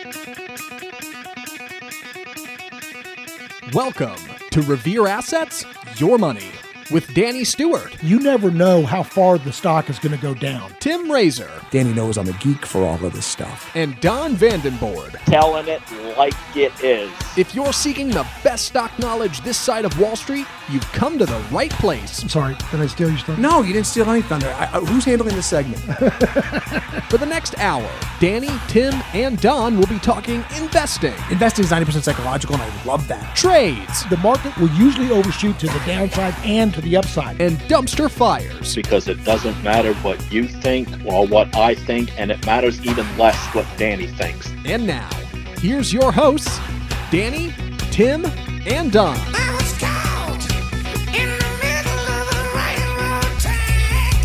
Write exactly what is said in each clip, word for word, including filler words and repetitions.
Welcome to Revere Assets, Your Money, with Danny Stewart, You never know how far the stock is going to go down. Tim Razor, Danny knows I'm a geek for all of this stuff. and Don Vandenborg. Telling it like it is. If you're seeking the best stock knowledge this side of Wall Street, you've come to the right place. I'm sorry, did I steal your stuff? No, you didn't steal any thunder. I, I, who's handling this segment? For the next hour, Danny, Tim, and Don will be talking investing, Investing is ninety percent psychological, and I love that. trades, The market will usually overshoot to the downside and to the upside. and dumpster fires. Because it doesn't matter what you think or what I think, and it matters even less what Danny thinks. And now, here's your hosts, Danny, Tim, and Don. I was caught in the middle of a railroad track.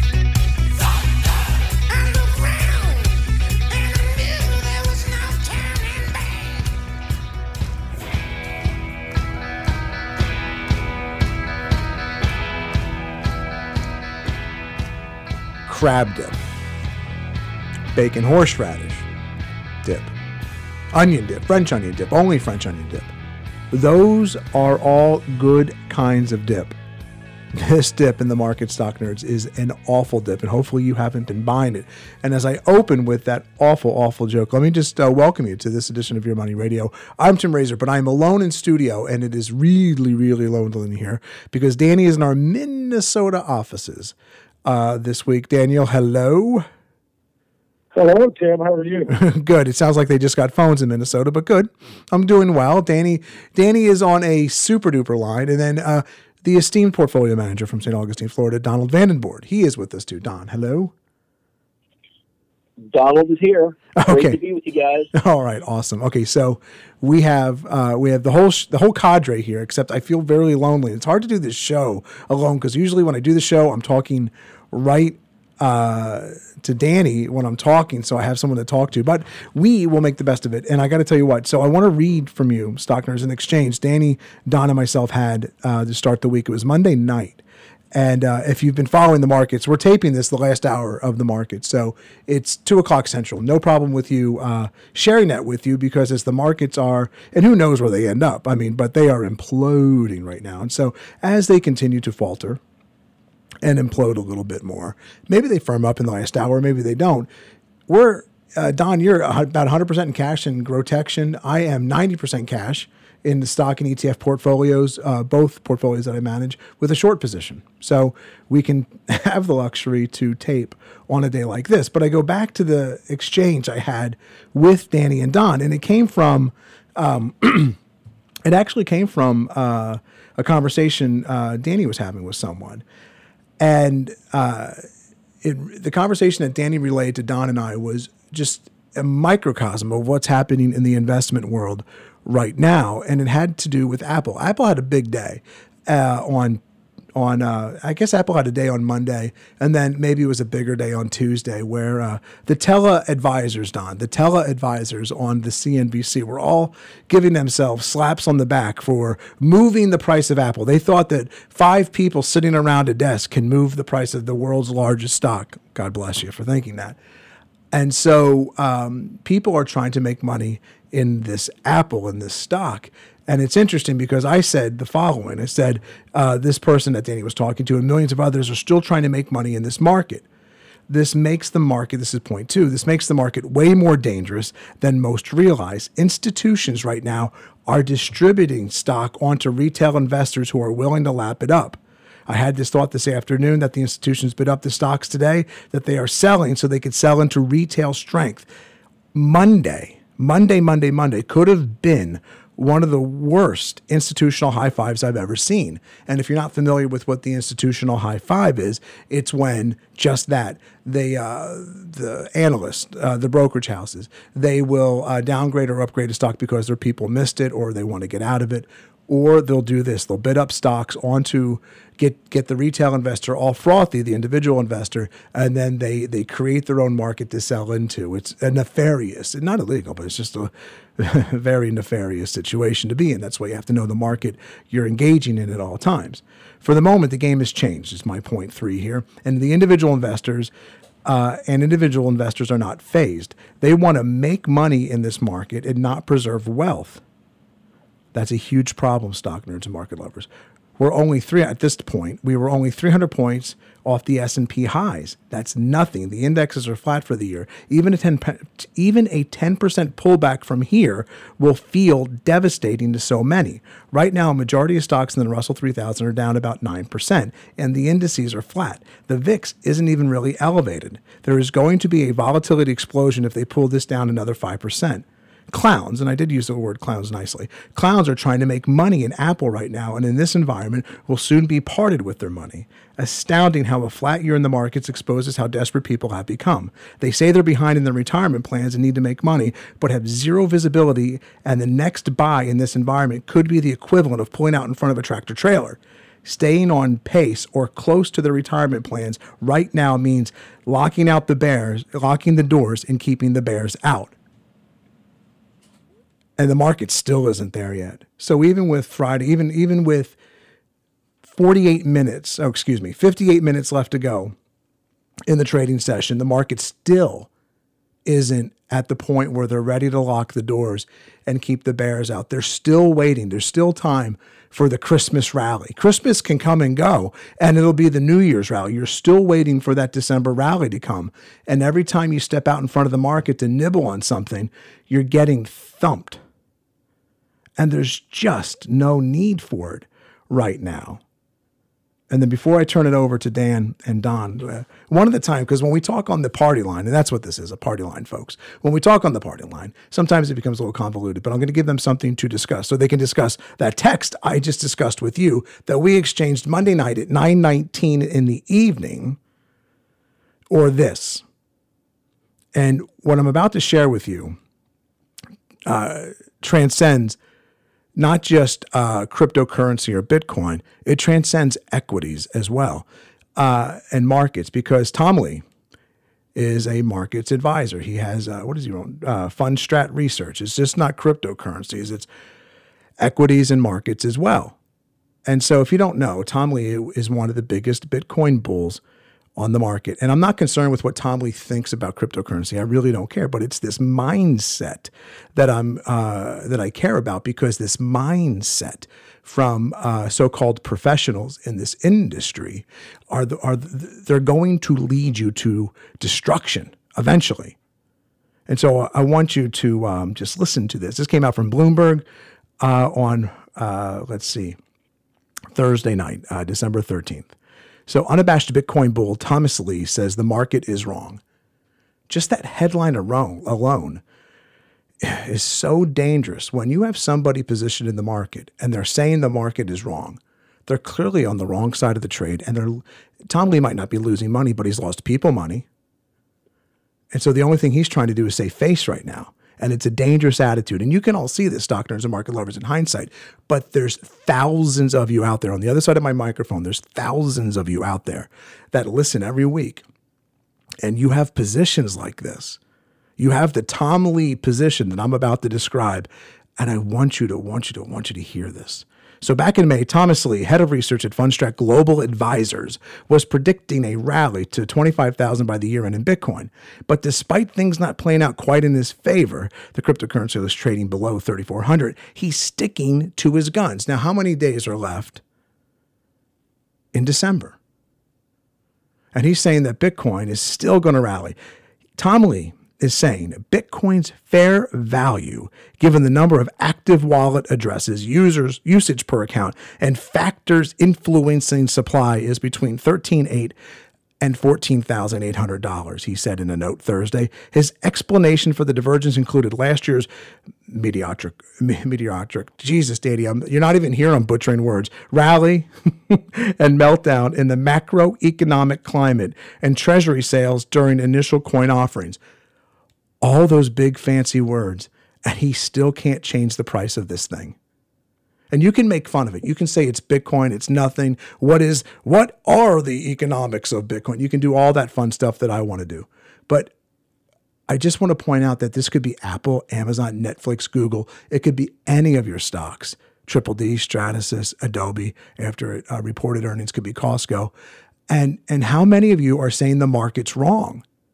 Underground, and I knew there was no turning back. Crab dip. Bacon horseradish dip. Onion dip. French onion dip. Only French onion dip. Those are all good kinds of dip. This dip in the market, stock nerds, is an awful dip, and hopefully you haven't been buying it. And as I open with that awful, awful joke, let me just uh, welcome you to this edition of Your Money Radio. I'm Tim Razor, but I'm alone in studio, and it is really, really lonely in here because Danny is in our Minnesota offices uh, this week. Daniel, hello. Hello, Tim. How are you? Good. It sounds like they just got phones in Minnesota, but good. I'm doing well. Danny Danny is on a super duper line. And then uh, the esteemed portfolio manager from Saint Augustine, Florida, Donald Vandenborg. He is with us too. Don, hello. Donald is here. Okay. Great to be with you guys. All right, awesome. Okay, so we have uh, we have the whole sh- the whole cadre here. Except I feel very lonely. It's hard to do this show alone because usually when I do the show, I'm talking right uh, to Danny when I'm talking, so I have someone to talk to. But we will make the best of it. And I got to tell you what. So I want to read from you, Stockners, in exchange. Danny, Don, and myself had uh, to start the week. It was Monday night. And uh, if you've been following the markets, we're taping this the last hour of the market. So it's two o'clock Central. No problem with you uh, sharing that with you because as the markets are, and who knows where they end up, I mean, but they are imploding right now. And so as they continue to falter and implode a little bit more, maybe they firm up in the last hour, maybe they don't. We're, uh, Don, you're about one hundred percent in cash in Grotection. I am ninety percent cash in the stock and E T F portfolios, uh, both portfolios that I manage, with a short position. So we can have the luxury to tape on a day like this. But I go back to the exchange I had with Danny and Don, and it came from, um, it actually came from uh, a conversation uh, Danny was having with someone. And uh, it, the conversation that Danny relayed to Don and I was just a microcosm of what's happening in the investment world right now, and it had to do with Apple. Apple had a big day uh, on, on uh, I guess Apple had a day on Monday, and then maybe it was a bigger day on Tuesday where uh, the tele-advisors, Don, the tele-advisors on the C N B C were all giving themselves slaps on the back for moving the price of Apple. They thought that five people sitting around a desk can move the price of the world's largest stock. God bless you for thinking that. And so um, people are trying to make money in this Apple, in this stock. And it's interesting because I said the following. I said, uh, this person that Danny was talking to and millions of others are still trying to make money in this market. This makes the market, this is point two, this makes the market way more dangerous than most realize. Institutions right now are distributing stock onto retail investors who are willing to lap it up. I had this thought this afternoon that the institutions bid up the stocks today that they are selling so they could sell into retail strength. Monday, Monday, Monday, Monday could have been one of the worst institutional high fives I've ever seen. And if you're not familiar with what the institutional high five is, it's when just that, they, uh, the analysts, uh, the brokerage houses, they will uh, downgrade or upgrade a stock because their people missed it or they want to get out of it. Or they'll do this. They'll bid up stocks onto get get the retail investor all frothy, the individual investor, and then they they create their own market to sell into. It's a nefarious, not illegal, but it's just a very nefarious situation to be in. That's why you have to know the market you're engaging in at all times. For the moment, the game has changed, is my point three here. And the individual investors, Uh, and individual investors are not phased. They want to make money in this market and not preserve wealth. That's a huge problem, stock nerds and market lovers. We're only three at this point. We were only three hundred points off the S and P highs. That's nothing. The indexes are flat for the year. Even a ten, even a ten percent pullback from here will feel devastating to so many. Right now, a majority of stocks in the Russell three thousand are down about nine percent, and the indices are flat. The V I X isn't even really elevated. There is going to be a volatility explosion if they pull this down another five percent. Clowns, and I did use the word clowns nicely, clowns are trying to make money in Apple right now, and in this environment will soon be parted with their money. Astounding how a flat year in the markets exposes how desperate people have become. They say they're behind in their retirement plans and need to make money, but have zero visibility, and the next buy in this environment could be the equivalent of pulling out in front of a tractor trailer. Staying on pace or close to their retirement plans right now means locking out the bears, locking the doors, and keeping the bears out. And the market still isn't there yet. So even with Friday, even even with forty-eight minutes, oh, excuse me, fifty-eight minutes left to go in the trading session, the market still isn't at the point where they're ready to lock the doors and keep the bears out. They're still waiting. There's still time for the Christmas rally. Christmas can come and go, and it'll be the New Year's rally. You're still waiting for that December rally to come. And every time you step out in front of the market to nibble on something, you're getting thumped. And there's just no need for it right now. And then before I turn it over to Dan and Don, uh, one at a time, because when we talk on the party line, and that's what this is, a party line, folks. When we talk on the party line, sometimes it becomes a little convoluted, but I'm going to give them something to discuss so they can discuss that text I just discussed with you that we exchanged Monday night at nine nineteen in the evening, or this. And what I'm about to share with you uh, transcends not just uh, cryptocurrency or Bitcoin, it transcends equities as well uh, and markets, because Tom Lee is a markets advisor. He has, uh, what is he on? Uh, Fund Strat Research. It's just not cryptocurrencies, it's equities and markets as well. And so if you don't know, Tom Lee is one of the biggest Bitcoin bulls on the market. And I'm not concerned with what Tom Lee thinks about cryptocurrency. I really don't care. But it's this mindset that I'm uh, that I care about, because this mindset from uh, so-called professionals in this industry are the, are the, they're going to lead you to destruction eventually. And so I want you to um, just listen to this. This came out from Bloomberg uh, on uh, let's see, Thursday night, uh, December thirteenth. So unabashed Bitcoin bull Thomas Lee says the market is wrong. Just that headline alone is so dangerous. When you have somebody positioned in the market and they're saying the market is wrong, they're clearly on the wrong side of the trade. And they're, Tom Lee might not be losing money, but he's lost people money. And so the only thing he's trying to do is save face right now. And it's a dangerous attitude. And you can all see this, stock nerds and market lovers, in hindsight. But there's thousands of you out there on the other side of my microphone. There's thousands of you out there that listen every week. And you have positions like this. You have the Tom Lee position that I'm about to describe. And I want you to, want you to, want you to hear this. So back in May, Thomas Lee, head of research at Fundstrat Global Advisors, was predicting a rally to twenty-five thousand by the year end in Bitcoin. But despite things not playing out quite in his favor, the cryptocurrency was trading below thirty-four hundred. He's sticking to his guns. Now, how many days are left in December? And he's saying that Bitcoin is still going to rally. Tom Lee is saying Bitcoin's fair value, given the number of active wallet addresses, users, usage per account, and factors influencing supply, is between thirteen thousand eight hundred dollars and fourteen thousand eight hundred dollars, he said in a note Thursday. His explanation for the divergence included last year's meteoric, meteoric, Jesus, Daddy, I'm, you're not even here, I'm butchering words, rally and meltdown in the macroeconomic climate and treasury sales during initial coin offerings. All those big fancy words, and he still can't change the price of this thing. And you can make fun of it. You can say it's Bitcoin, it's nothing. What is, what are the economics of Bitcoin? You can do all that fun stuff that I want to do. But I just want to point out that this could be Apple, Amazon, Netflix, Google. It could be any of your stocks. Triple D, Stratasys, Adobe, after uh, reported earnings, could be Costco. And, and how many of you are saying the market's wrong?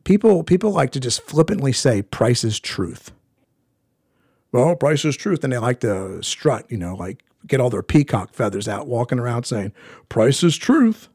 people people like to just flippantly say price is truth. Well, price is truth, and they like to strut, you know, like get all their peacock feathers out, walking around saying price is truth.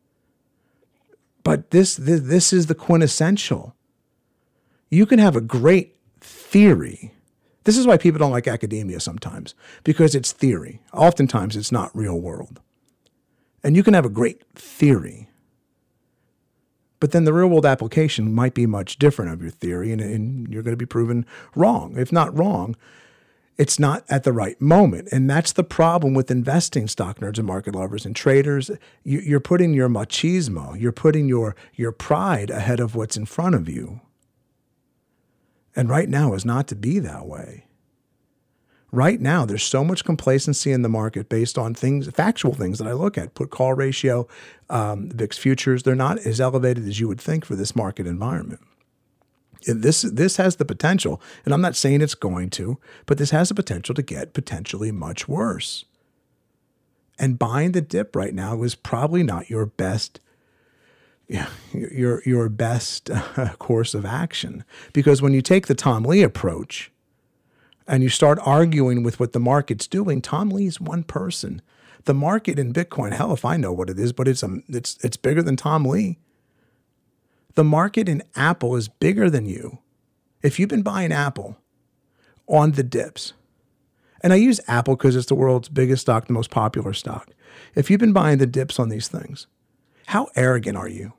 But this this, this is the quintessential. You can have a great theory. This is why people don't like academia sometimes, because it's theory. Oftentimes, it's not real world. And you can have a great theory, but then the real world application might be much different of your theory, and, and you're going to be proven wrong. If not wrong, it's not at the right moment. And that's the problem with investing, stock nerds and market lovers and traders. You, you're putting your machismo, you're putting your, your pride ahead of what's in front of you. And right now is not to be that way. Right now, there's so much complacency in the market based on things, factual things that I look at. Put call ratio, um, V I X futures, they're not as elevated as you would think for this market environment. This, this has the potential, and I'm not saying it's going to, but this has the potential to get potentially much worse. And buying the dip right now is probably not your best Yeah, your your best uh, course of action. Because when you take the Tom Lee approach and you start arguing with what the market's doing, Tom Lee's one person. The market in Bitcoin, hell if I know what it is, but it's a, it's it's bigger than Tom Lee. The market in Apple is bigger than you. If you've been buying Apple on the dips, and I use Apple because it's the world's biggest stock, the most popular stock. If you've been buying the dips on these things, how arrogant are you?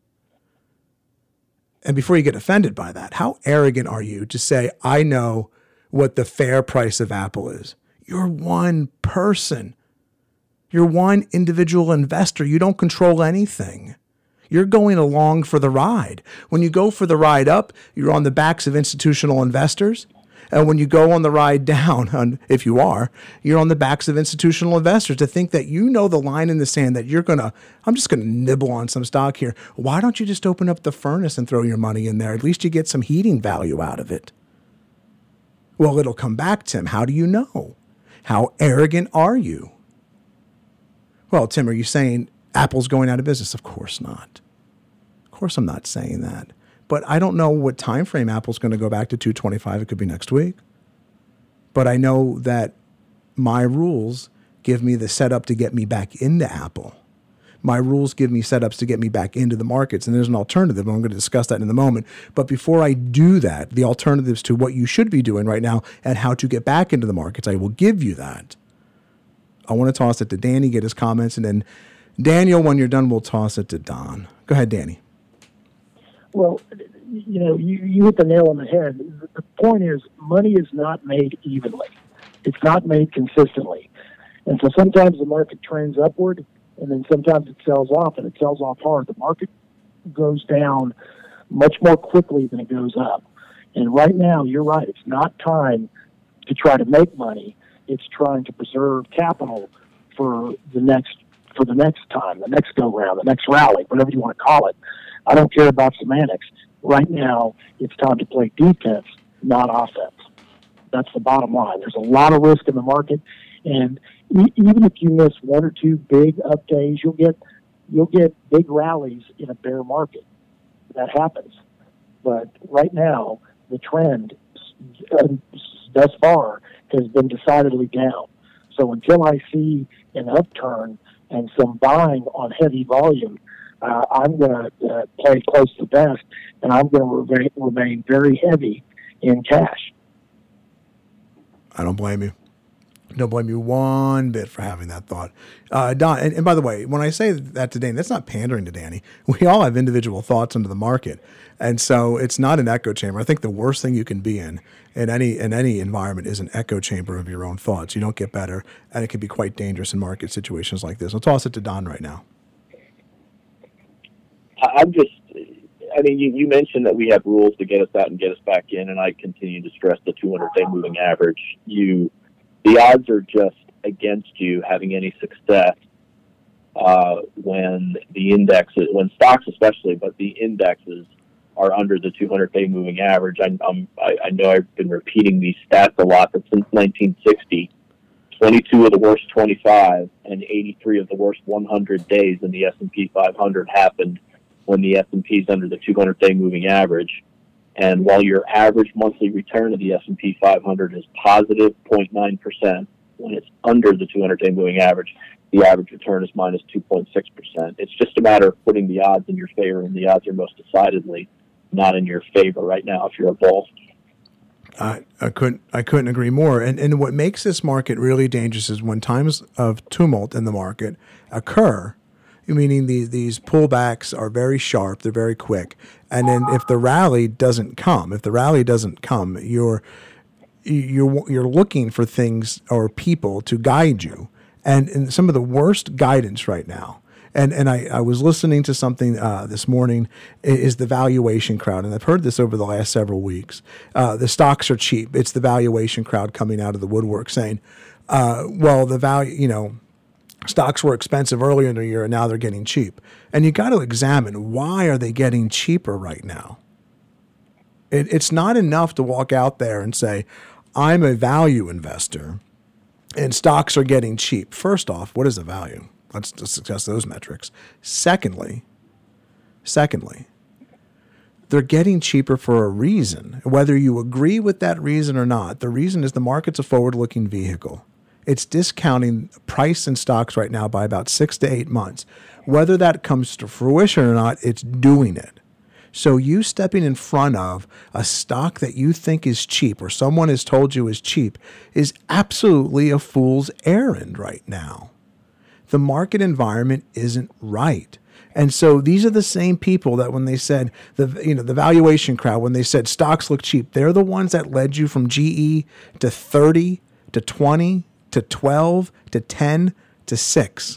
And before you get offended by that, how arrogant are you to say, I know what the fair price of Apple is? You're one person. You're one individual investor. You don't control anything. You're going along for the ride. When you go for the ride up, you're on the backs of institutional investors. And when you go on the ride down, if you are, you're on the backs of institutional investors to think that you know the line in the sand that you're going to, I'm just going to nibble on some stock here. Why don't you just open up the furnace and throw your money in there? At least you get some heating value out of it. Well, it'll come back, Tim. How do you know? How arrogant are you? Well, Tim, are you saying Apple's going out of business? Of course not. Of course I'm not saying that. But I don't know what time frame Apple's going to go back to two twenty-five. It could be next week. But I know that my rules give me the setup to get me back into Apple. My rules give me setups to get me back into the markets. And there's an alternative. And I'm going to discuss that in a moment. But before I do that, the alternatives to what you should be doing right now and how to get back into the markets, I will give you that. I want to toss it to Danny, get his comments. And then Daniel, when you're done, we'll toss it to Don. Go ahead, Danny. Well, you know, you, you hit the nail on the head. The point is, money is not made evenly. It's not made consistently. And so sometimes the market trends upward, and then sometimes it sells off, and it sells off hard. The market goes down much more quickly than it goes up. And right now, you're right, it's not time to try to make money. It's trying to preserve capital for the next for the next time, the next go-round, the next rally, whatever you want to call it. I don't care about semantics. Right now, it's time to play defense, not offense. That's the bottom line. There's a lot of risk in the market, and e- even if you miss one or two big up days, you'll get you'll get big rallies in a bear market. That happens. But right now, the trend uh, thus far has been decidedly down. So until I see an upturn and some buying on heavy volume, Uh, I'm going to uh, play close to the vest, and I'm going to remain, remain very heavy in cash. I don't blame you. Don't blame you one bit for having that thought. Uh, Don, and, and by the way, when I say that to Danny, that's not pandering to Danny. We all have individual thoughts into the market. And so it's not an echo chamber. I think the worst thing you can be in, in any in any environment, is an echo chamber of your own thoughts. You don't get better, and it can be quite dangerous in market situations like this. I'll toss it to Don right now. I'm just, I mean, you, you mentioned that we have rules to get us out and get us back in, and I continue to stress the two hundred day moving average. You, the odds are just against you having any success uh, when the indexes, when stocks especially, but the indexes are under the two hundred day moving average. I, I'm, I, I know I've been repeating these stats a lot, but since nineteen sixty, twenty-two of the worst twenty-five and eighty-three of the worst one hundred days in the S and P five hundred happened when the S and P is under the two hundred day moving average. And while your average monthly return of the S and P five hundred is positive zero point nine percent, when it's under the two hundred day moving average, the average return is minus two point six percent. It's just a matter of putting the odds in your favor, and the odds are most decidedly not in your favor right now if you're a bull. I, I couldn't I couldn't agree more. And and what makes this market really dangerous is when times of tumult in the market occur, meaning these these pullbacks are very sharp, they're very quick. And then if the rally doesn't come, if the rally doesn't come, you're you're you're looking for things or people to guide you. And, and some of the worst guidance right now, and and I, I was listening to something uh, this morning, is the valuation crowd. And I've heard this over the last several weeks. Uh, the stocks are cheap. It's the valuation crowd coming out of the woodwork saying, uh, well, the value, you know, stocks were expensive earlier in the year and now they're getting cheap. And you got to examine, why are they getting cheaper right now? It, it's not enough to walk out there and say, I'm a value investor and stocks are getting cheap. First off, what is the value? Let's discuss those metrics. Secondly, secondly, they're getting cheaper for a reason. Whether you agree with that reason or not, the reason is the market's a forward-looking vehicle. It's discounting price in stocks right now by about six to eight months. Whether that comes to fruition or not, it's doing it. So you stepping in front of a stock that you think is cheap or someone has told you is cheap is absolutely a fool's errand right now. The market environment isn't right. And so these are the same people that when they said, the you know the valuation crowd, when they said stocks look cheap, they're the ones that led you from G E to thirty to twenty to twelve to ten to six.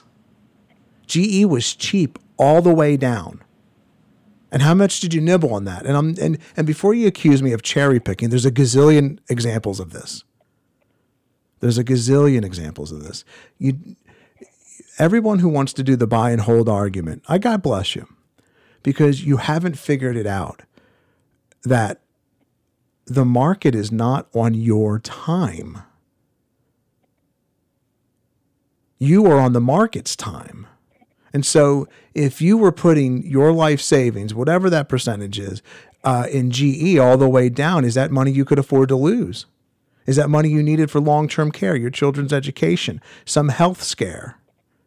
G E was cheap all the way down. And how much did you nibble on that? And I'm and, and before you accuse me of cherry picking, there's a gazillion examples of this. There's a gazillion examples of this. You everyone who wants to do the buy and hold argument, I God bless you, because you haven't figured it out that the market is not on your time. You are on the market's time. And so if you were putting your life savings, whatever that percentage is, uh, in G E all the way down, is that money you could afford to lose? Is that money you needed for long-term care, your children's education, some health scare?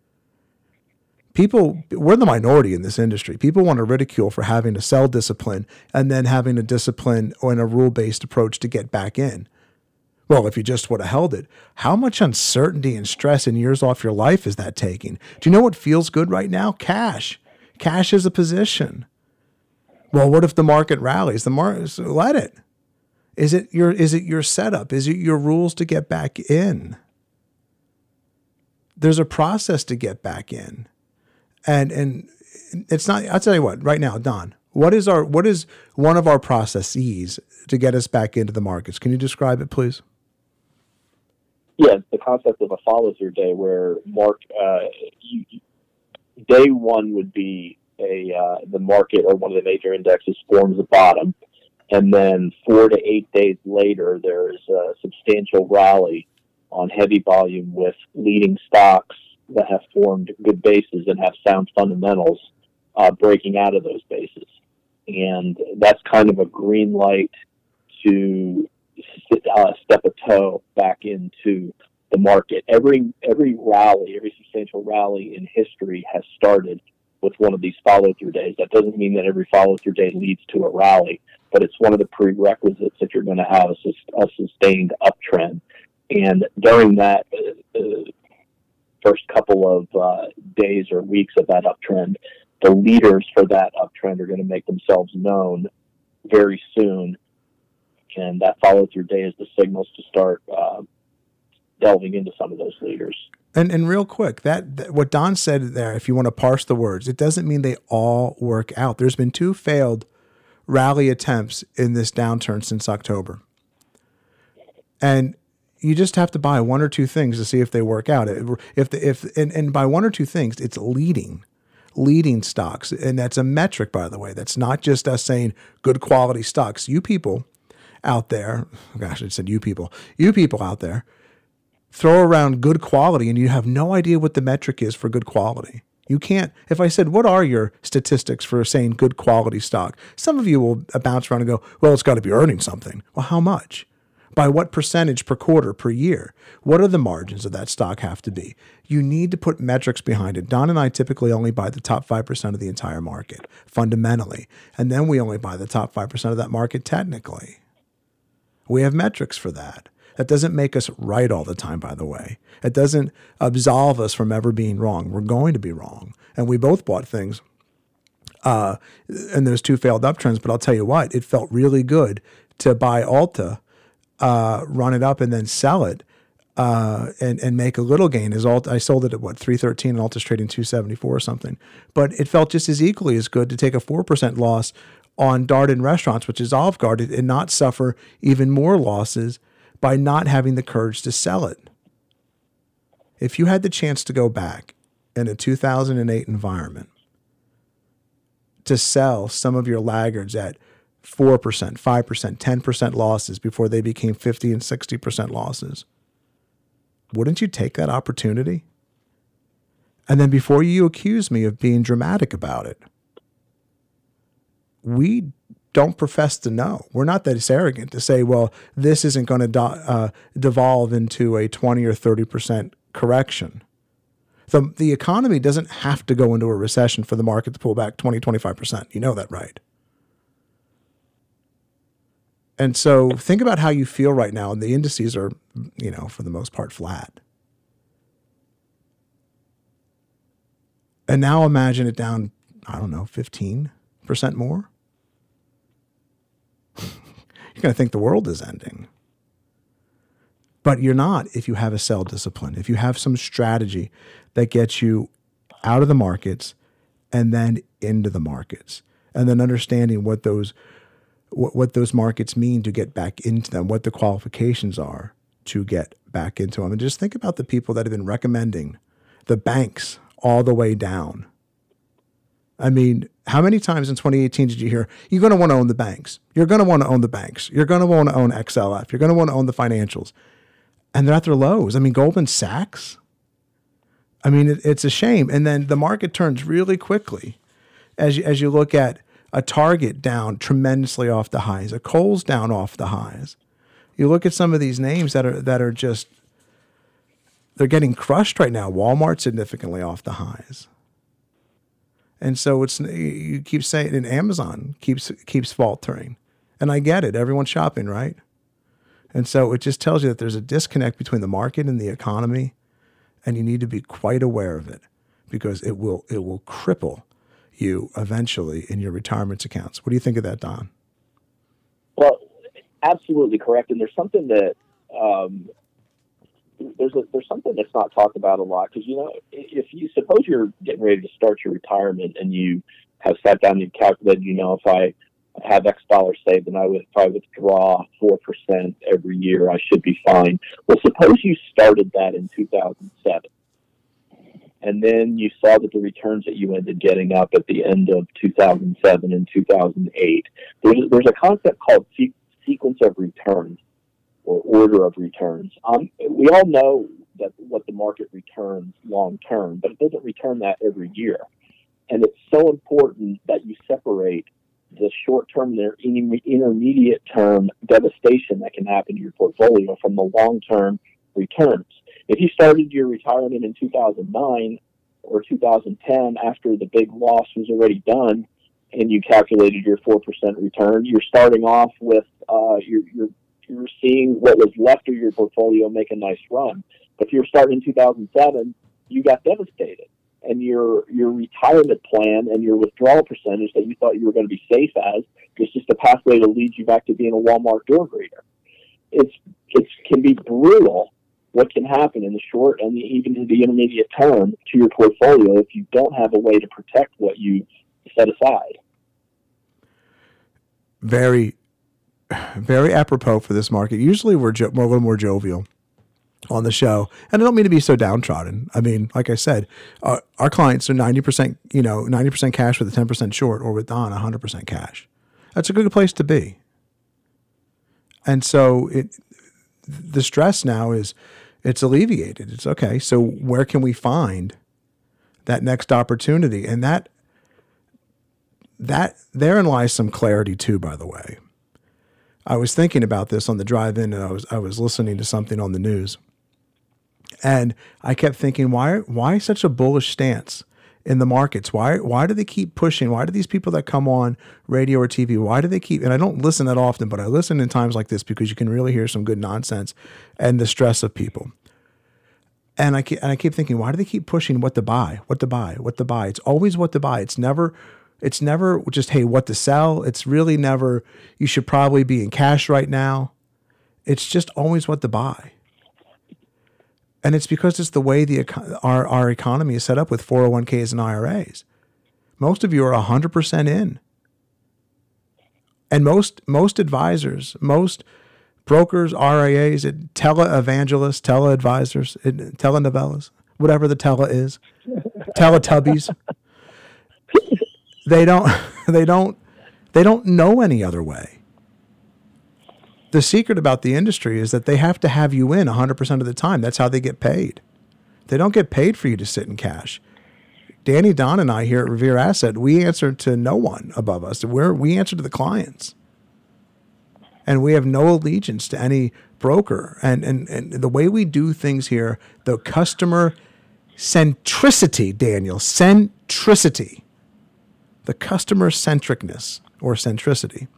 People, we're the minority in this industry. People want to ridicule for having to sell discipline and then having a discipline or in a rule-based approach to get back in. Well, if you just would have held it, how much uncertainty and stress and years off your life is that taking? Do you know what feels good right now? Cash. Cash is a position. Well, what if the market rallies? The market, so let it. Is it your is it your setup? Is it your rules to get back in? There's a process to get back in. And and it's not, I'll tell you what, right now, Don, what is our what is one of our processes to get us back into the markets? Can you describe it, please? Yeah, the concept of a follow-through day where Mark, uh, you, day one would be a uh, the market or one of the major indexes forms a bottom, and then four to eight days later there is a substantial rally on heavy volume with leading stocks that have formed good bases and have sound fundamentals uh, breaking out of those bases. And that's kind of a green light to uh, step a toe back into the market. Every every rally, every substantial rally in history has started with one of these follow-through days. That doesn't mean that every follow-through day leads to a rally, but it's one of the prerequisites if you're going to have a, sus- a sustained uptrend. And during that uh, first couple of uh, days or weeks of that uptrend, the leaders for that uptrend are going to make themselves known very soon. And that follow-through day is the signals to start uh, delving into some of those leaders. And and real quick, that, that what Don said there, if you want to parse the words, it doesn't mean they all work out. There's been two failed rally attempts in this downturn since October. And you just have to buy one or two things to see if they work out. If the, if and, and by one or two things, it's leading, leading stocks. And that's a metric, by the way. That's not just us saying good quality stocks. You people out there, gosh, I said you people, you people out there, throw around good quality and you have no idea what the metric is for good quality. You can't, if I said, what are your statistics for saying good quality stock? Some of you will bounce around and go, well, it's got to be earning something. Well, how much? By what percentage per quarter, per year? What are the margins of that stock have to be? You need to put metrics behind it. Don and I typically only buy the top five percent of the entire market, fundamentally. And then we only buy the top five percent of that market technically. We have metrics for that. That doesn't make us right all the time, by the way. It doesn't absolve us from ever being wrong. We're going to be wrong. And we both bought things uh, and those two failed uptrends. But I'll tell you what, it felt really good to buy Alta, uh, run it up, and then sell it uh, and, and make a little gain. As Alta, I sold it at, what, three thirteen, and Alta's trading two seventy-four or something. But it felt just as equally as good to take a four percent loss on Darden Restaurants, which is Olive Garden, and not suffer even more losses by not having the courage to sell it. If you had the chance to go back in a two thousand eight environment to sell some of your laggards at four percent, five percent, ten percent losses before they became fifty and sixty percent losses, wouldn't you take that opportunity? And then before you accuse me of being dramatic about it, we don't profess to know. We're not that arrogant to say, well, this isn't going to do, uh, devolve into a twenty or thirty percent correction. The, the economy doesn't have to go into a recession for the market to pull back twenty, twenty-five percent. You know that, right? And so think about how you feel right now. And the indices are, you know, for the most part, flat. And now imagine it down, I don't know, fifteen percent more. You're going to think the world is ending. But you're not if you have a sell discipline, if you have some strategy that gets you out of the markets and then into the markets, and then understanding what those what, what those markets mean to get back into them, what the qualifications are to get back into them. And just think about the people that have been recommending the banks all the way down. I mean, how many times in twenty eighteen did you hear, you're going to want to own the banks. You're going to want to own the banks. You're going to want to own X L F. You're going to want to own the financials. And they're at their lows. I mean, Goldman Sachs. I mean, it, it's a shame. And then the market turns really quickly as you, as you look at a Target down tremendously off the highs, a Kohl's down off the highs. You look at some of these names that are that are just, they're getting crushed right now. Walmart significantly off the highs. And so it's, you keep saying, and Amazon keeps keeps faltering. And I get it. Everyone's shopping, right? And so it just tells you that there's a disconnect between the market and the economy, and you need to be quite aware of it because it will it will cripple you eventually in your retirement accounts. What do you think of that, Don? Well, absolutely correct. And there's something that um, there's a, there's something that's not talked about a lot because, you know, if you suppose you're getting ready to start your retirement and you have sat down and calculated, you know, if I have X dollars saved and I would, if I withdraw four percent every year, I should be fine. Well, suppose you started that in two thousand seven. And then you saw that the returns that you ended getting up at the end of two thousand seven and two thousand eight. There's, there's a concept called se- sequence of returns or order of returns. Um, we all know that what the market returns long term, but it doesn't return that every year. And it's so important that you separate the short-term and the intermediate term devastation that can happen to your portfolio from the long-term returns. If you started your retirement in two thousand nine or two thousand ten after the big loss was already done and you calculated your four percent return, you're starting off with, uh, you're, you're, you're seeing what was left of your portfolio make a nice run. But if you're starting in two thousand seven, you got devastated. And your your retirement plan and your withdrawal percentage that you thought you were going to be safe as is just a pathway to lead you back to being a Walmart door greeter. It's it can be brutal what can happen in the short and the, even in the intermediate term to your portfolio if you don't have a way to protect what you set aside. Very, very apropos for this market. Usually we're jo- a little more jovial on the show. And I don't mean to be so downtrodden. I mean, like I said, uh, our clients are ninety percent, you know, ninety percent cash with a ten percent short, or with Don, one hundred percent cash. That's a good place to be. And so it, the stress now is, it's alleviated. It's okay. So where can we find that next opportunity. And that, that therein lies some clarity too, by the way. I was thinking about this on the drive in, and I was, I was listening to something on the news, and I kept thinking, why, why such a bullish stance in the markets? Why, why do they keep pushing? Why do these people that come on radio or T V, why do they keep, and I don't listen that often, but I listen in times like this because you can really hear some good nonsense and the stress of people. And I keep, and I keep thinking, why do they keep pushing what to buy, what to buy, what to buy? It's always what to buy. It's never, it's never just, hey, what to sell. It's really never, you should probably be in cash right now. It's just always what to buy. And it's because it's the way the our, our economy is set up with four oh one k's and I R As. Most of you are one hundred percent in. And most most advisors, most brokers, R I As, tele-evangelists, tele-advisors, telenovelas, whatever the tele is, teletubbies, they don't they don't they don't know any other way. The secret about the industry is that they have to have you in one hundred percent of the time. That's how they get paid. They don't get paid for you to sit in cash. Danny, Don, and I here at Revere Asset, we answer to no one above us. We're, we answer to the clients. And we have no allegiance to any broker. And, and, and the way we do things here, the customer centricity, Daniel, centricity, the customer centricness or centricity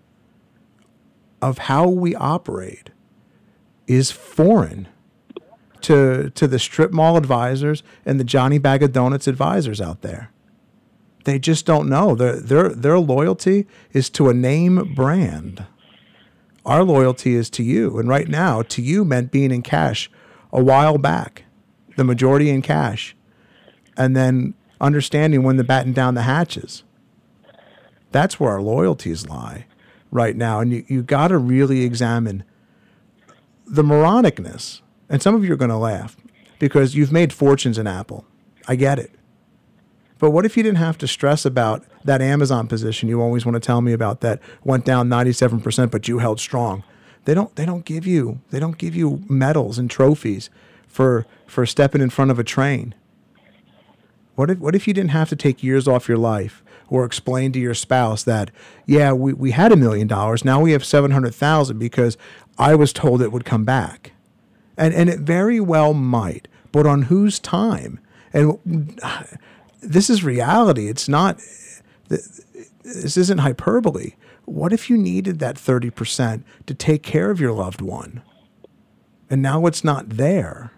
of how we operate is foreign to to the strip mall advisors and the Johnny Bag of Donuts advisors out there. They just don't know. Their their their loyalty is to a name brand. Our loyalty is to you. And right now, to you meant being in cash a while back, the majority in cash, and then understanding when to batten down the hatches. That's where our loyalties lie right now. And you, you got to really examine the moronicness. And some of you are going to laugh because you've made fortunes in Apple. I get it. But what if you didn't have to stress about that Amazon position you always want to tell me about that went down ninety-seven percent, but you held strong? They don't they don't give you they don't give you medals and trophies for for stepping in front of a train. What if what if you didn't have to take years off your life or explain to your spouse that, yeah, we, we had a million dollars, now we have seven hundred thousand because I was told it would come back. And and it very well might, but on whose time? And this is reality. It's not, this isn't hyperbole. What if you needed that thirty percent to take care of your loved one? And now it's not there.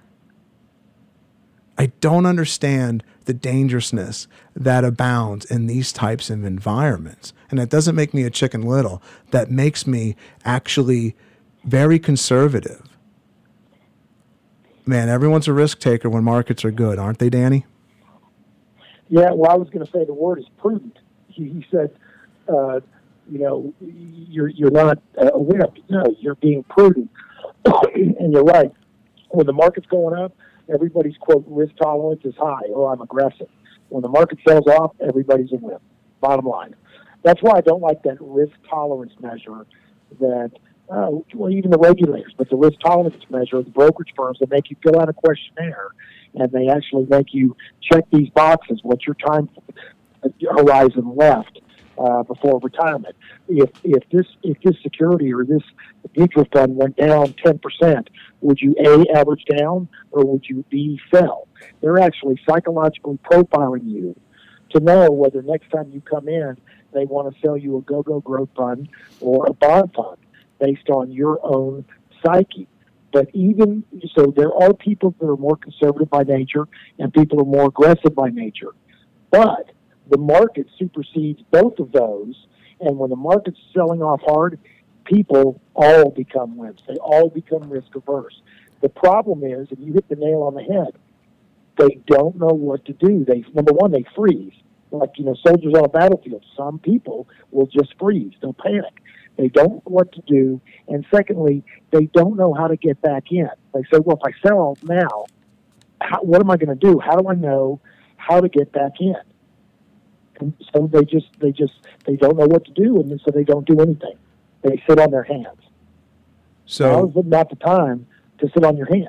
I don't understand the dangerousness that abounds in these types of environments. And that doesn't make me a Chicken Little. That makes me actually very conservative. Man, everyone's a risk taker when markets are good, aren't they, Danny? Yeah, well, I was going to say the word is prudent. He, he said, uh, you know, you're you're not a wimp. No, you're being prudent. And you're right. When the market's going up, everybody's, quote, risk tolerance is high, or I'm aggressive. When the market sells off, everybody's a wimp. Bottom line. That's why I don't like that risk tolerance measure that, uh, well, even the regulators, but the risk tolerance measure, the brokerage firms that make you fill out a questionnaire and they actually make you check these boxes. What's your time horizon left uh, before retirement? If if this if this security or this mutual fund went down ten percent, would you A, average down, or would you B, sell? They're actually psychologically profiling you to know whether next time you come in, they want to sell you a go-go growth fund or a bond fund based on your own psyche. But even so, there are people that are more conservative by nature and people are more aggressive by nature. But the market supersedes both of those. And when the market's selling off hard, people all become wimps. They all become risk averse. The problem is, and you hit the nail on the head, they don't know what to do. They number one, they freeze. Like, you know, soldiers on a battlefield. Some people will just freeze. They'll panic. They don't know what to do. And secondly, they don't know how to get back in. They say, well, if I sell now, how, what am I going to do? How do I know how to get back in? And so they just, they just, they don't know what to do. And so they don't do anything. They sit on their hands. So now is not the time to sit on your hands.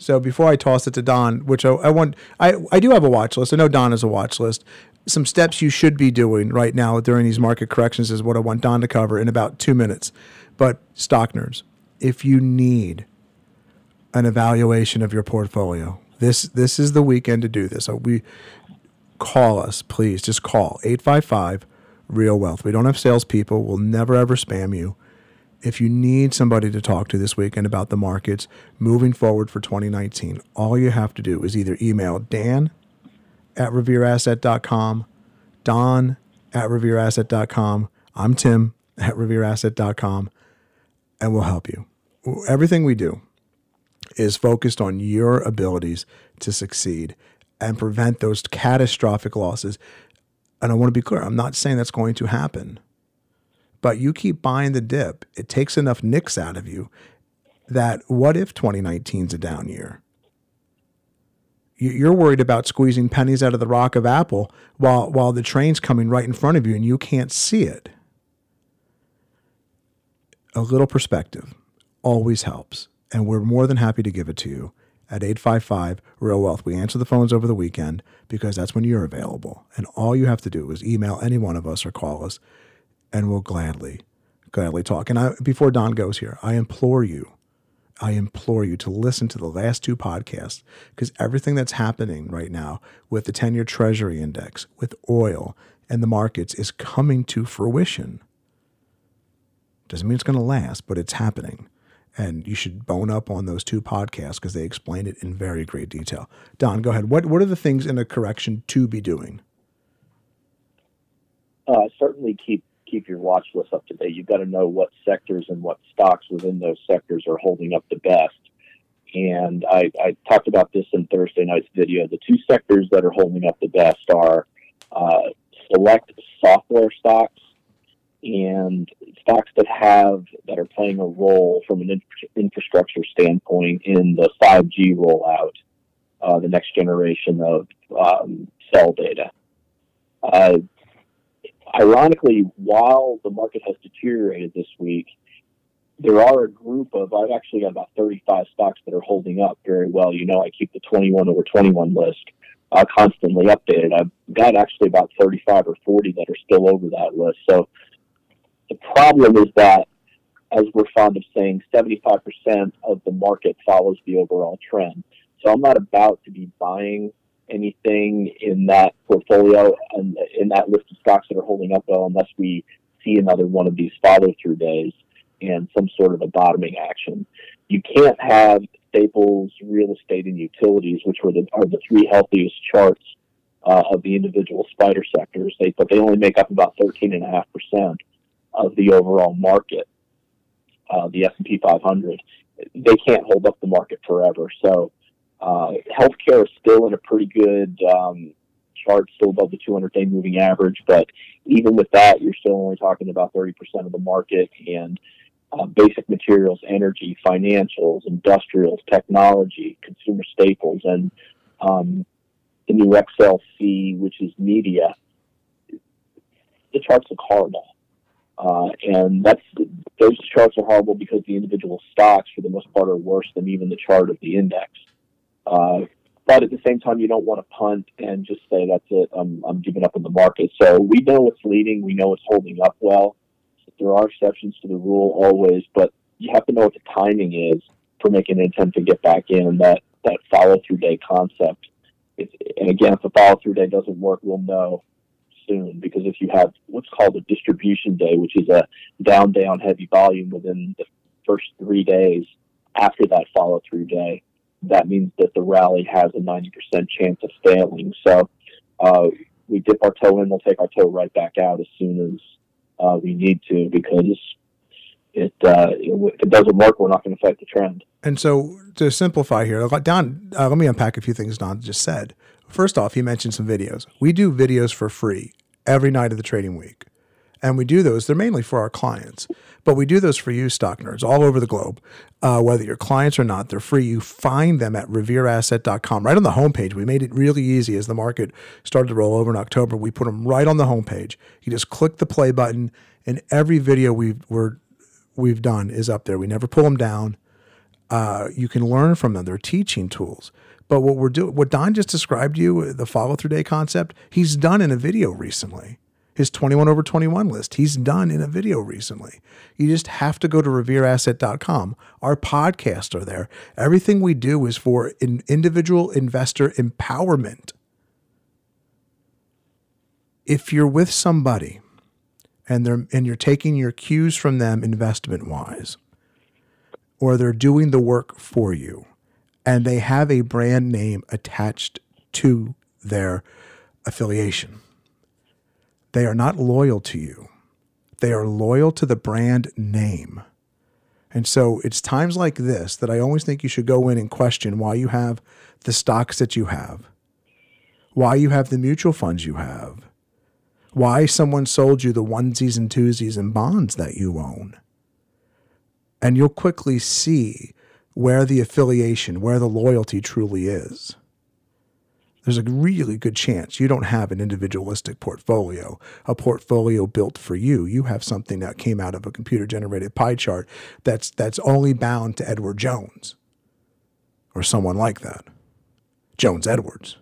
So before I toss it to Don, which I, I want, I, I do have a watch list. I know Don has a watch list. Some steps you should be doing right now during these market corrections is what I want Don to cover in about two minutes. But stock nerds, if you need an evaluation of your portfolio, this this is the weekend to do this. So we call us, please. Just call eight five five real wealth. We don't have salespeople. We'll never ever spam you. If you need somebody to talk to this weekend about the markets moving forward for twenty nineteen, all you have to do is either email Dan at revere asset dot com, Don at revere asset dot com, I'm Tim at revere asset dot com, and we'll help you. Everything we do is focused on your abilities to succeed and prevent those catastrophic losses. And I want to be clear, I'm not saying that's going to happen, but you keep buying the dip. It takes enough nicks out of you that what if twenty nineteen is a down year? You're worried about squeezing pennies out of the rock of apple while while the train's coming right in front of you and you can't see it. A little perspective always helps, and we're more than happy to give it to you at eight five five real wealth. We answer the phones over the weekend because that's when you're available, and all you have to do is email any one of us or call us, and we'll gladly, gladly talk. And I, before Don goes here, I implore you, I implore you to listen to the last two podcasts, because everything that's happening right now with the ten-year Treasury Index, with oil and the markets is coming to fruition. Doesn't mean it's going to last, but it's happening. And you should bone up on those two podcasts because they explain it in very great detail. Don, go ahead. What what are the things in a correction to be doing? Uh, certainly keep keep your watch list up to date. You've got to know what sectors and what stocks within those sectors are holding up the best. And I, I talked about this in Thursday night's video. The two sectors that are holding up the best are uh, select software stocks and stocks that have that are playing a role from an infra- infrastructure standpoint in the five G rollout, uh, the next generation of um, cell data. Uh, Ironically, while the market has deteriorated this week, there are a group of, I've actually got about thirty-five stocks that are holding up very well. You know, I keep the twenty-one over twenty-one list uh, constantly updated. I've got actually about thirty-five or forty that are still over that list. So the problem is that, as we're fond of saying, seventy-five percent of the market follows the overall trend. So I'm not about to be buying anything in that portfolio and in that list of stocks that are holding up well unless we see another one of these follow-through days and some sort of a bottoming action. You can't have staples, real estate, and utilities, which were the, are the three healthiest charts uh, of the individual spider sectors, they, but they only make up about thirteen point five percent of the overall market, uh, the S and P five hundred. They can't hold up the market forever. So Uh, healthcare is still in a pretty good um, chart, still above the two hundred day moving average, but even with that, you're still only talking about thirty percent of the market. And uh, basic materials, energy, financials, industrials, technology, consumer staples, and um, the new X L C, which is media, the charts look horrible. Uh, and that's those charts are horrible because the individual stocks, for the most part, are worse than even the chart of the index. Uh, but at the same time, you don't want to punt and just say, that's it, I'm, I'm giving up on the market. So we know it's leading. We know it's holding up well. There are exceptions to the rule always, but you have to know what the timing is for making an attempt to get back in, that, that follow-through day concept. It's, and again, if the follow-through day doesn't work, we'll know soon, because if you have what's called a distribution day, which is a down day on heavy volume within the first three days after that follow-through day, that means that the rally has a ninety percent chance of failing. So uh, we dip our toe in, we'll take our toe right back out as soon as uh, we need to, because it, uh, if it doesn't work, we're not going to fight the trend. And so to simplify here, Don, uh, let me unpack a few things Don just said. First off, he mentioned some videos. We do videos for free every night of the trading week. And we do those, they're mainly for our clients, but we do those for you, stock nerds, all over the globe. Uh, whether you're clients or not, they're free. You find them at revere asset dot com. Right on the homepage, we made it really easy as the market started to roll over in October. We put them right on the homepage. You just click the play button, and every video we've, we're, we've done is up there. We never pull them down. Uh, you can learn from them. They're teaching tools. But what we're doing, what Don just described to you, the follow through day concept, he's done in a video recently. His twenty-one over twenty-one list, he's done in a video recently. You just have to go to revere asset dot com. Our podcasts are there. Everything we do is for in individual investor empowerment. If you're with somebody and they're and you're taking your cues from them investment wise, or they're doing the work for you, and they have a brand name attached to their affiliation, they are not loyal to you. They are loyal to the brand name. And so it's times like this that I always think you should go in and question why you have the stocks that you have, why you have the mutual funds you have, why someone sold you the onesies and twosies and bonds that you own. And you'll quickly see where the affiliation, where the loyalty truly is. There's a really good chance you don't have an individualistic portfolio, a portfolio built for you. You have something that came out of a computer-generated pie chart that's that's only bound to Edward Jones or someone like that. Jones Edwards.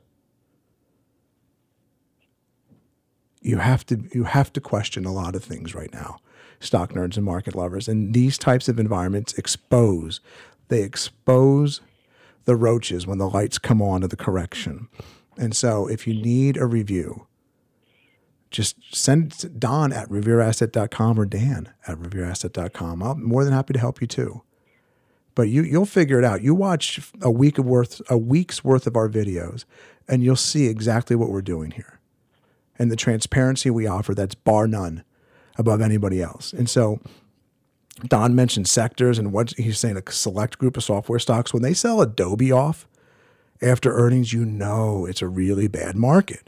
You have to you have to question a lot of things right now, stock nerds and market lovers. And these types of environments expose, they expose the roaches when the lights come on to the correction. And so if you need a review, just send it to Don at revere asset dot com or Dan at revere asset dot com. I'm more than happy to help you too. But you, you'll figure it out. You watch a week of worth, a week's worth of our videos, and you'll see exactly what we're doing here. And the transparency we offer, that's bar none above anybody else. And so Don mentioned sectors and what he's saying, a select group of software stocks. When they sell Adobe off after earnings, you know it's a really bad market.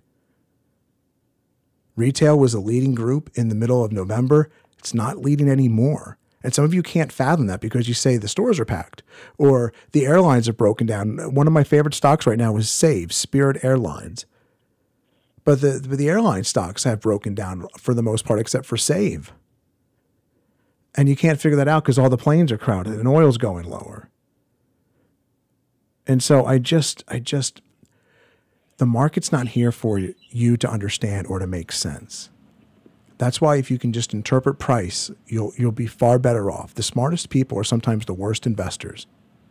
Retail was a leading group in the middle of November. It's not leading anymore. And some of you can't fathom that because you say the stores are packed or the airlines are broken down. One of my favorite stocks right now is Save, Spirit Airlines. But the, but the airline stocks have broken down for the most part, except for Save. And you can't figure that out because all the planes are crowded and oil's going lower. And so I just, I just, the market's not here for you to understand or to make sense. That's why if you can just interpret price, you'll you'll be far better off. The smartest people are sometimes the worst investors.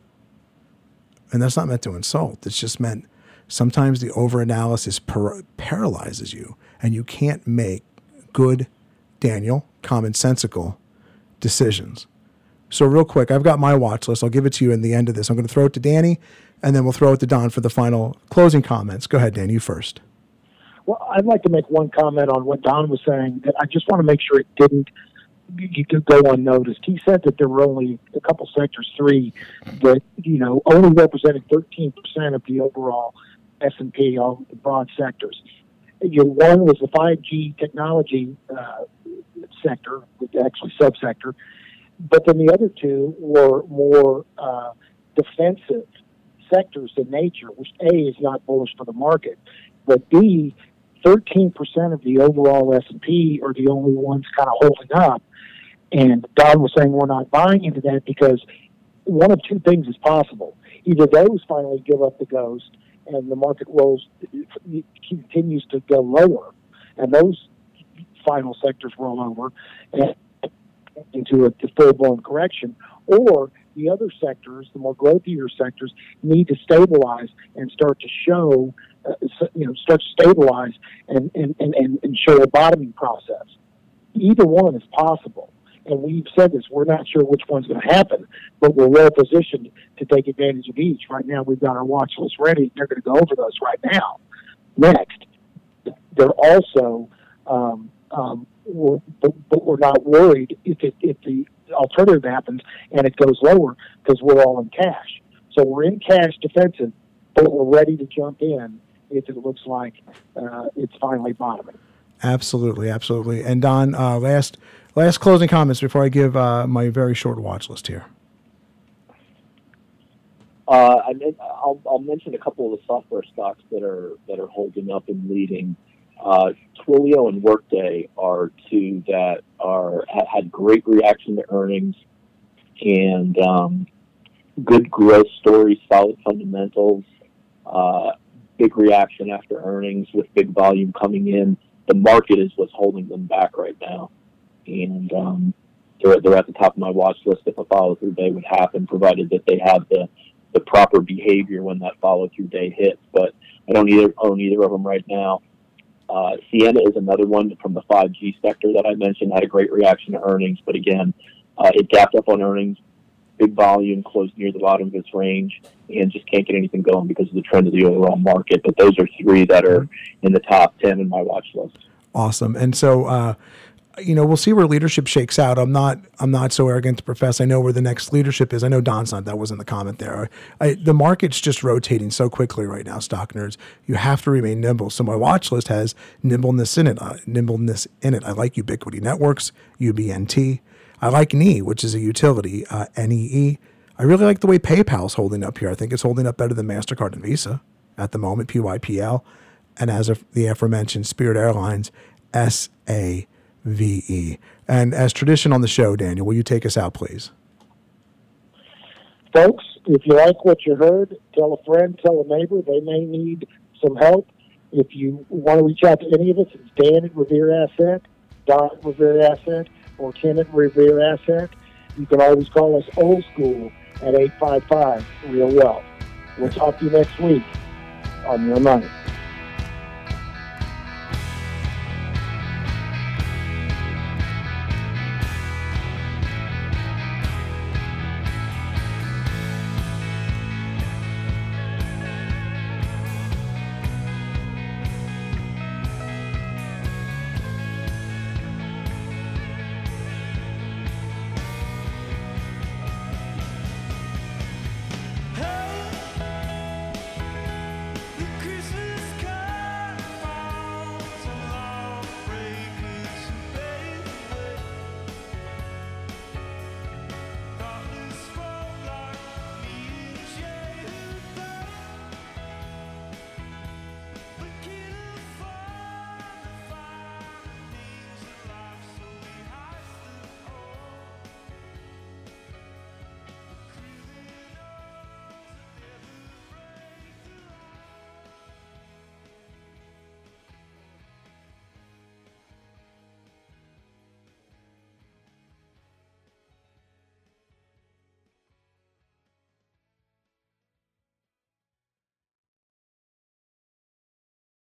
And that's not meant to insult. It's just meant sometimes the overanalysis par- paralyzes you and you can't make good, Daniel, commonsensical decisions. So real quick, I've got my watch list. I'll give it to you in the end of this. I'm going to throw it to Danny, and then we'll throw it to Don for the final closing comments. Go ahead, Danny, you first. Well, I'd like to make one comment on what Don was saying that I just want to make sure it didn't you could go unnoticed. He said that there were only a couple sectors, three, that, you know, only represented thirteen percent of the overall S and P, all the broad sectors. You know, one was the five G technology uh, sector, actually subsector, but then the other two were more uh, defensive sectors in nature, which A, is not bullish for the market, but B, thirteen percent of the overall S and P are the only ones kind of holding up. And Don was saying we're not buying into that because one of two things is possible. Either those finally give up the ghost and the market rolls, continues to go lower, and those final sectors roll over and into a full-blown correction, or the other sectors, the more growthier sectors, need to stabilize and start to show, uh, you know, start to stabilize and, and, and, and show a bottoming process. Either one is possible. And we've said this, we're not sure which one's going to happen, but we're well positioned to take advantage of each. Right now, we've got our watch list ready. They're going to go over those right now. Next, they're also, um, um, we're, but, but we're not worried if, it, if the alternative happens and it goes lower because we're all in cash. So we're in cash defensive, but we're ready to jump in if it looks like uh, it's finally bottoming. Absolutely, absolutely. And Don, uh, last last closing comments before I give uh, my very short watch list here. Uh, I mean, I'll, I'll mention a couple of the software stocks that are that are holding up and leading. Uh, Twilio and Workday are two that are had great reaction to earnings, and um, good growth stories, solid fundamentals, uh, big reaction after earnings with big volume coming in. The market is what's holding them back right now. And um, they're, they're at the top of my watch list if a follow-through day would happen, provided that they have the, the proper behavior when that follow-through day hits. But I don't either, own either of them right now. Uh, Ciena is another one from the five G sector that I mentioned, had a great reaction to earnings. But again, uh, it gapped up on earnings, big volume, closed near the bottom of its range, and just can't get anything going because of the trend of the overall market. But those are three that are in the top ten in my watch list. Awesome. And so, uh, you know, we'll see where leadership shakes out. I'm not, I'm not so arrogant to profess I know where the next leadership is. I know Don's not, that wasn't the comment there. I, the market's just rotating so quickly right now, stock nerds. You have to remain nimble. So my watch list has nimbleness in it, uh, nimbleness in it. I like Ubiquity Networks, U B N T. I like N E E, which is a utility, uh, N E E. I really like the way PayPal's holding up here. I think it's holding up better than MasterCard and Visa at the moment, P Y P L. And as of the aforementioned Spirit Airlines, S A V E. And as tradition on the show, Daniel, will you take us out, please? Folks, if you like what you heard, tell a friend, tell a neighbor. They may need some help. If you want to reach out to any of us, it's Dan at Revere Asset, Don at Revere Asset, or Ken at Revere Asset. You can always call us old school at eight five five, real wealth. We'll talk to you next week on Your Money.